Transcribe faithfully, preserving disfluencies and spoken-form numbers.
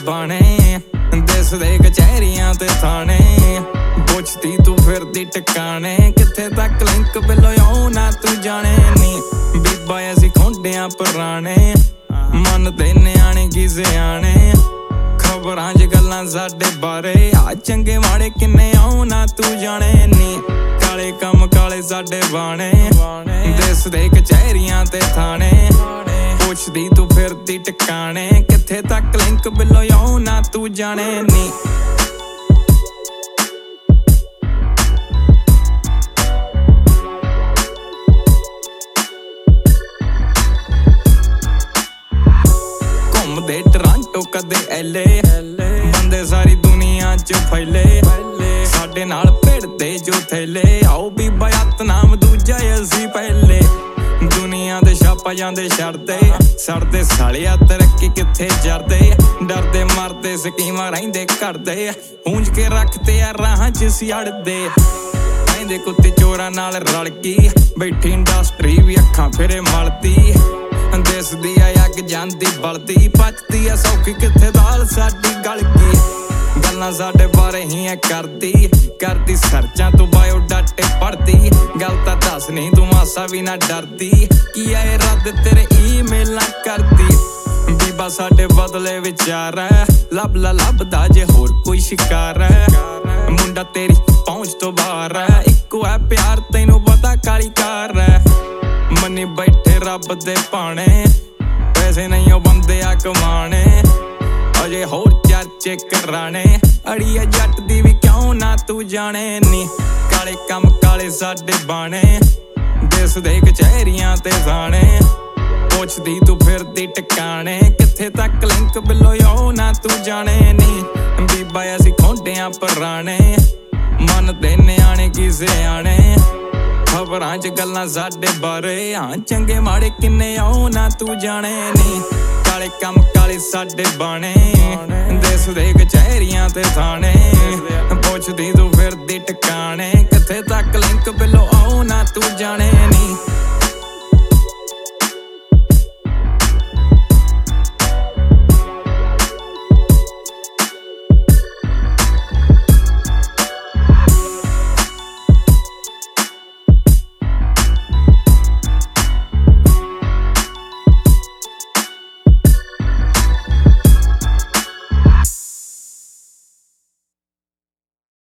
ਬਾਣੇ ਦੇਸ ਦੇ ਕਚਹਿਰੀਆਂ ਤੇ ਥਾਣੇ ਪੁੱਛਦੀ ਤੂੰ ਫਿਰਦੀ ਟਿਕਾਣੇ ਕਿੱਥੇ ਤੱਕ ਲਿੰਕ ਬਿੱਲੋ ਆਉ ਨਾ ਤੂੰ ਜਾਣੇ ਨੀ ਬੀਬਾ ਅਸੀਂ ਖੁੰਡਿਆਂ ਪੁਰਾਣੇ ਮੰਨਦੇ ਨਿਆਣੇ ਕੀ ਸਿਆਣੇ ਖਬਰਾਂ 'ਚ ਗੱਲਾਂ ਸਾਡੇ ਬਾਰੇ ਆ ਚੰਗੇ ਮਾੜੇ ਕਿੰਨੇ ਆਉ ਨਾ ਤੂੰ ਜਾਣੇ ਨੀ ਕਾਲੇ ਕੰਮ ਕਾਲੇ ਸਾਡੇ ਬਾਣੇ ਦੇਸ ਦੇ ਕਚਹਿਰੀਆਂ ਤੇ ਥਾਣੇ ਪੁੱਛਦੀ ਤੂੰ ਫਿਰਦੀ ਟਿਕਾਣੇ ਕਿੱਥੇ ਤੱਕ ਲਿੰਕ ਬਿੱਲੋ ਆਉ ਨਾ ਤੂੰ ਜਾਣੇ ਨੀ ਘੁੰਮਦੇ ਟਰਾਂਟੋ ਕਦੇ ਐਲੇ ਬੰਦੇ ਸਾਰੀ ਦੁਨੀਆ 'ਚ ਫੈਲੇ ਸਾਡੇ ਨਾਲ ਭਿੜਦੇ ਜੋ ਥੈਲੇ ਆਓ ਬੀਬਾ ਨਾਮ ਦੂਜਾ ਅਸੀਂ ਪਹਿਲੇ ਦੁਨੀਆ ਦੇ ਛਾਪਾ ਜਾਂਦੇ ਛੱਡਦੇ ਸੜਦੇ ਸਾਲਿਆ ਤਰੱਕੀ ਕਿੱਥੇ ਜਰਦੇ ਡਰਦੇ ਮਰਦੇ ਸਕੀਮਾਂ ਰਹਿੰਦੇ ਘੜਦੇ ਹੁੰਝ ਕੇ ਰੱਖਦੇ ਆ ਰਾਹਾਂ 'ਚ ਸਿਆੜਦੇ ਕਹਿੰਦੇ ਕੁੱਤੇ ਚੋਰਾਂ ਨਾਲ ਰਲ ਗਈ ਬੈਠੀ ਇੰਡਸਟਰੀ ਵੀ ਅੱਖਾਂ ਫਿਰੇ ਮਲਦੀ ਦੇਸ ਦੀ ਆ ਅੱਗ ਜਾਂਦੀ ਬਲਦੀ ਪਚਦੀ ਆ ਸੌਖੀ ਕਿੱਥੇ ਦਾਲ ਸਾਡੀ ਗਲ ਗਈ ਗੱਲਾਂ ਸਾਡੇ ਬਾਰੇ ਹੀ ਐ ਕਰਦੀ ਕਰਦੀ ਸਰਚਾਂ ਤੋਂ ਬਾਇਓ ਡਾਟੇ ਪੜਦੀ ਗੱਲ ਤਾਂ ਦੱਸ ਨਹੀਂ ਤੂੰ ਮਾਸਾ ਵੀ ਨਾ ਡਰਦੀ ਕੀ ਐ ਰੱਦ ਤੇਰੇ ਈਮੇਲਾਂ ਕਰਦੀ ਬੀਬਾ ਸਾਡੇ ਬਦਲੇ ਵਿਚਾਰ ਐ ਲੱਭ ਲਾ ਲੱਭਦਾ ਜੇ ਹੋਰ ਕੋਈ ਸ਼ਿਕਾਰ ਐ ਮੁੰਡਾ ਤੇਰੀ ਪਹੁੰਚ ਤੋਂ ਬਾਹਰ ਐ ਇੱਕੋ ਐ ਪਿਆਰ ਤੈਨੂੰ ਪਤਾ ਕਾਲੀ ਕਾਰ ਐ ਮੰਨੀ ਬੈਠੇ ਰੱਬ ਦੇ ਭਾਣੇ ਪੈਸੇ ਨਹੀਂ ਉਹ ਬੰਦੇ ਆ ਕਮਾਣੇ ਅਜੇ ਹੋਰ ਚਰਚੇ ਕਰਾਣੇ ਅੜੀਏ ਜੱਟ ਦੀ ਵੀ ਕਿਉਂ ਨਾ ਤੂੰ ਜਾਣੇ ਨੀ ਕਾਲੇ ਕੰਮ ਕਾਲੇ ਸਾਡੇ ਬਾਣੇ ਦੇਸ ਦੇ ਕਚਹਿਰੀਆਂ ਤੇ ਥਾਣੇ ਪੁੱਛਦੀ ਤੂੰ ਫਿਰਦੀ ਟਿਕਾਣੇ ਕਿੱਥੇ ਤੱਕ ਲਿੰਕ ਬਿੱਲੋ ਆਉ ਨਾ ਤੂੰ ਜਾਣੇ ਨੀ ਬੀਬਾ ਅਸੀਂ ਖੁੰਡਿਆਂ ਪੁਰਾਣੇ ਮੰਨਦੇ ਨਿਆਣੇ ਕੀ ਸਿਆਣੇ ਖਬਰਾਂ 'ਚ ਗੱਲਾਂ ਸਾਡੇ ਬਾਰੇ ਹਾਂ ਚੰਗੇ ਮਾੜੇ ਕਿੰਨੇ ਆਉ ਨਾ ਤੂੰ ਜਾਣੇ ਨੀ ਕਾਲੇ ਕੰਮ ਕਾਲੇ ਸਾਡੇ ਬਾਣੇ ਦੇਸ ਦੇ ਕਚਹਿਰੀਆਂ ਤੇ ਥਾਣੇ ਪੁੱਛਦੀ ਤੂੰ ਫਿਰਦੀ ਟਿਕਾਣੇ ਕਿੱਥੇ ਤੱਕ ਲਿੰਕ ਬਿੱਲੋ ਆਉ ਨਾ ਤੂੰ ਜਾਣੇ ਨੀ